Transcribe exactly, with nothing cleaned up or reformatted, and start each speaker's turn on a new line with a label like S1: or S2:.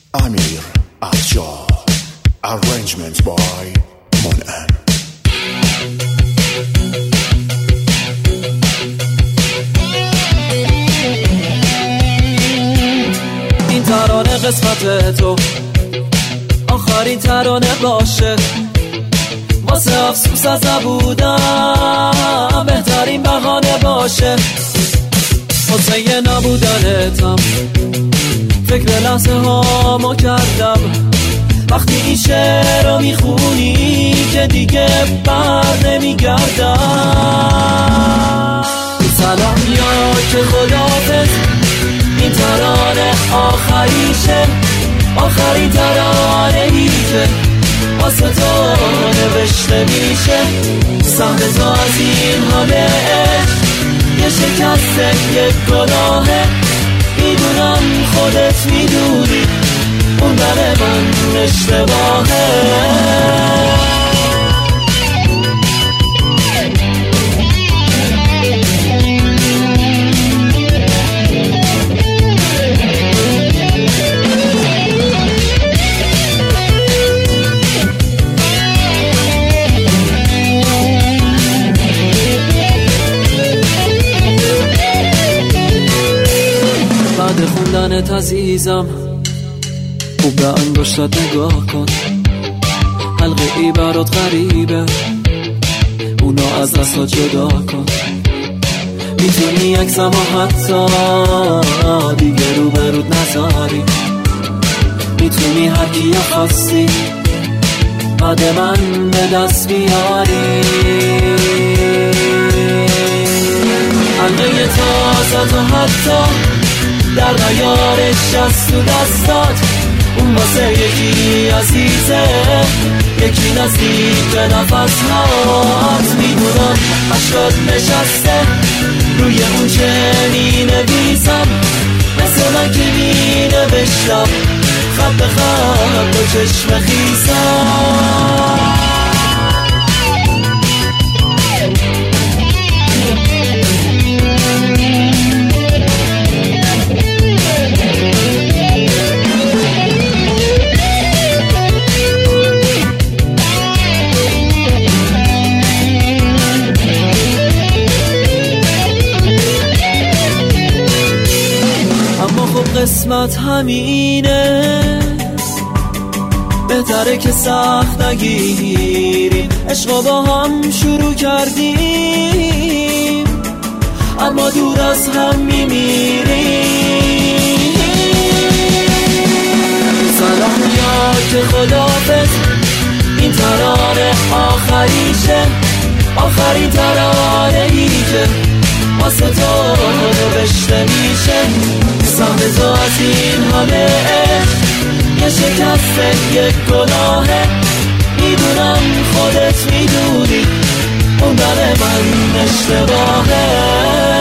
S1: امیر افشار. Arrangements by منعم.
S2: این ترانه قسمت تو آخرین ترانه باشه، واسه افسوس از نبودم بهترین بهانه باشه. واسه یه نبودنتم فکر لحظه هامو کردم، وقتی این شعر رو میخونی که دیگه بر نمیگردم. سلام یا که خدافظ، این ترانه آخریشه، آخرین ترانه ای که واسه تو نوشته میشه. سهم تو از این همه عشق یه شکسته یه گناهه، میدونم خودت میدونی اون در من اشتباهه. بعد خوندنت عزیزم خوب به انگشتت نگاه کن، حلقه ای برات غریبه اونا از دستا جدا کن. میتونی یک زمان حتی دیگه رو برود نذاری، میتونی هر کیا خواستی بعد من به دست بیاری. حلقه تازه تو حتی در نیارش از تو دستات، اون واسه یکی عزیزه یکی نزدیک نفس هات. میدونم عشقات نشسته روی اون چه می نویسم، مثل من که می نوشتم خط به خط با چشم خیسم. قسمت همینه، بهتره که سخت نگیریم، عشق با هم شروع کردیم اما دور از هم میمیریم. سلام یا که خدافظ، این ترانه آخریشه، آخرین ترانه ای که واسه تو نوشته میشه. سهم تو از این همه عشق یه شکسته یه گناهه، میدونم خودت میدونی اون در من اشتباهه.